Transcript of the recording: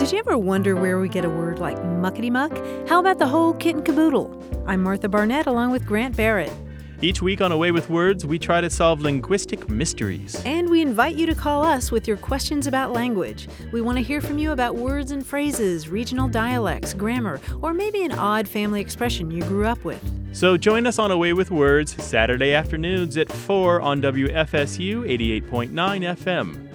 Did you ever wonder where we get a word like muckety-muck? How about the whole kit and caboodle? I'm Martha Barnett along with Grant Barrett. Each week on Away with Words, we try to solve linguistic mysteries. And we invite you to call us with your questions about language. We want to hear from you about words and phrases, regional dialects, grammar, or maybe an odd family expression you grew up with. So join us on Away with Words Saturday afternoons at 4 on WFSU 88.9 FM.